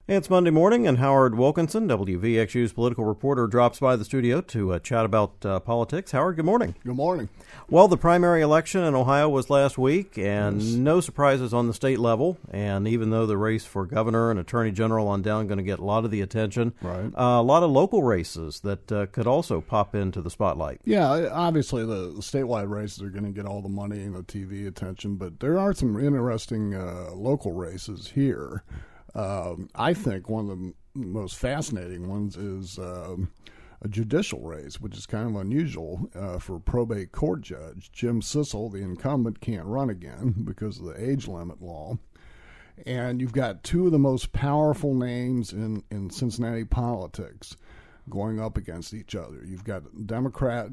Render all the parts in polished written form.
It's Monday morning, and Howard Wilkinson, WVXU's political reporter, drops by the studio to chat about politics. Howard, good morning. Good morning. Well, the primary election in Ohio was last week, and no surprises on the state level. And even though the race for governor and attorney general on down going to get a lot of the attention, Right. A lot of local races that could also pop into the spotlight. Yeah, obviously the statewide races are going to get all the money and the TV attention, but there are some interesting local races here. I think one of the most fascinating ones is a judicial race, which is kind of unusual for a probate court judge. Jim Sissel, the incumbent, can't run again because of the age limit law. And you've got two of the most powerful names in Cincinnati politics going up against each other. You've got Democrat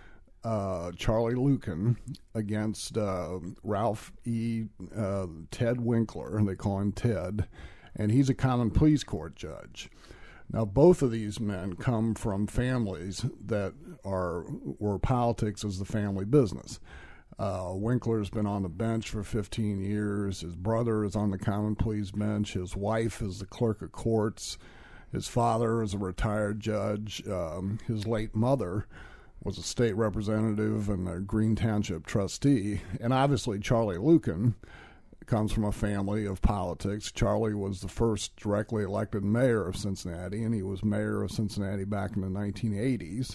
Charlie Luken against Ralph E. Ted Winkler. They call him Ted. And he's a common pleas court judge. Now, both of these men come from families that where politics is the family business. Winkler's been on the bench for 15 years. His brother is on the common pleas bench. His wife is the clerk of courts. His father is a retired judge. His late mother was a state representative and a Green Township trustee. And obviously, Charlie Luken comes from a family of politics. Charlie was the first directly elected mayor of Cincinnati, and he was mayor of Cincinnati back in the 1980s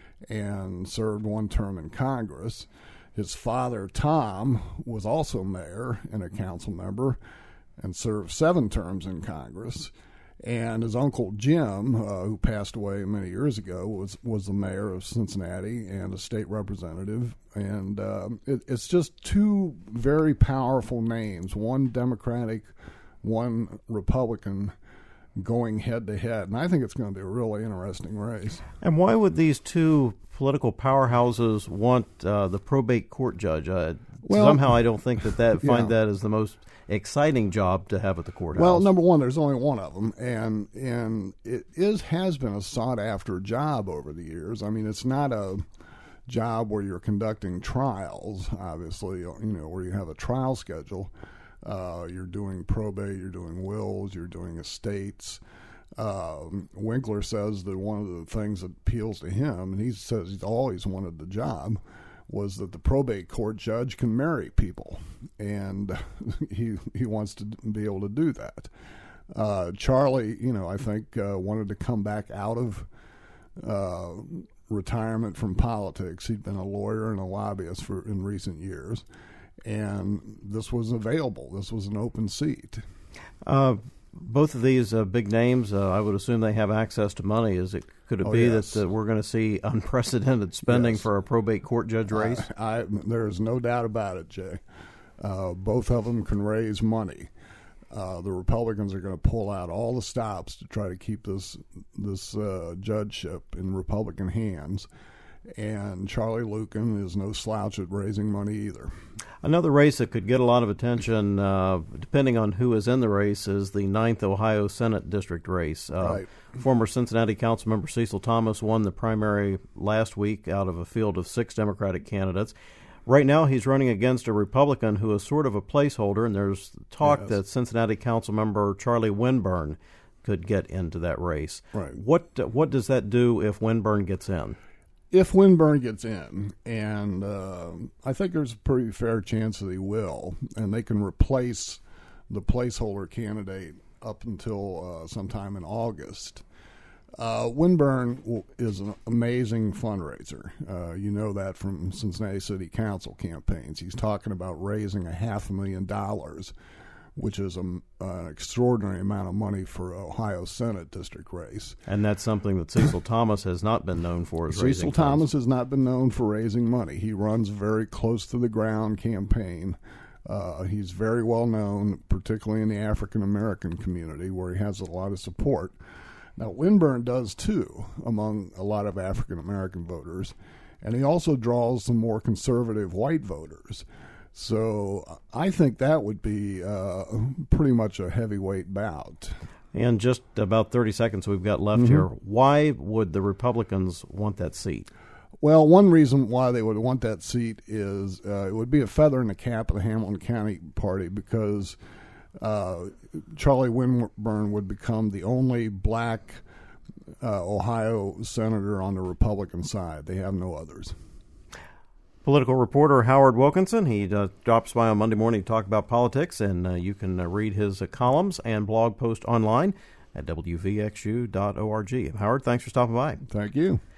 and served one term in Congress. His father, Tom, was also mayor and a council member and served 7 terms in Congress. And his uncle Jim, who passed away many years ago, was the mayor of Cincinnati and a state representative. And it's just two very powerful names, one Democratic, one Republican, going head to head. And I think it's going to be a really interesting race. And why would these two political powerhouses want the probate court judge? Somehow I don't think find that as the most exciting job to have at the courthouse. Well, number one, there's only one of them, and it has been a sought after job over the years. I mean, it's not a job where you're conducting trials, obviously, where you have a trial schedule. You're doing probate, you're doing wills, you're doing estates. Winkler says that one of the things that appeals to him, and he says he's always wanted the job, was that the probate court judge can marry people, and he wants to be able to do that. Charlie, I think wanted to come back out of retirement from politics. He'd been a lawyer and a lobbyist in recent years, and this was available. This was an open seat. Both of these big names, I would assume they have access to money. Could it be yes. that we're going to see unprecedented spending Yes. for a probate court judge race? There's no doubt about it, Jay. Both of them can raise money. The Republicans are going to pull out all the stops to try to keep this judgeship in Republican hands. And Charlie Luken is no slouch at raising money either. Another race that could get a lot of attention, depending on who is in the race, is the 9th Ohio Senate District race. Right. Former Cincinnati Councilmember Cecil Thomas won the primary last week out of a field of 6 Democratic candidates. Right now, he's running against a Republican who is sort of a placeholder, and there's talk that Cincinnati Councilmember Charlie Winburn could get into that race. Right. What does that do if Winburn gets in? If Winburn gets in, and I think there's a pretty fair chance that he will, and they can replace the placeholder candidate up until sometime in August. Winburn is an amazing fundraiser. You know that from Cincinnati City Council campaigns. He's talking about raising $500,000, which is an extraordinary amount of money for Ohio Senate district race. And that's something that Cecil Thomas has not been known for. Cecil Thomas has not been known for raising money. He runs a very close to the ground campaign. He's very well known, particularly in the African American community, where he has a lot of support. Now, Winburn does too, among a lot of African American voters, and he also draws some more conservative white voters. So I think that would be pretty much a heavyweight bout. And just about 30 seconds we've got left here. Why would the Republicans want that seat? Well, one reason why they would want that seat is it would be a feather in the cap of the Hamilton County Party because Charlie Winburn would become the only black Ohio senator on the Republican side. They have no others. Political reporter Howard Wilkinson, he drops by on Monday morning to talk about politics, and you can read his columns and blog post online at wvxu.org. Howard, thanks for stopping by. Thank you.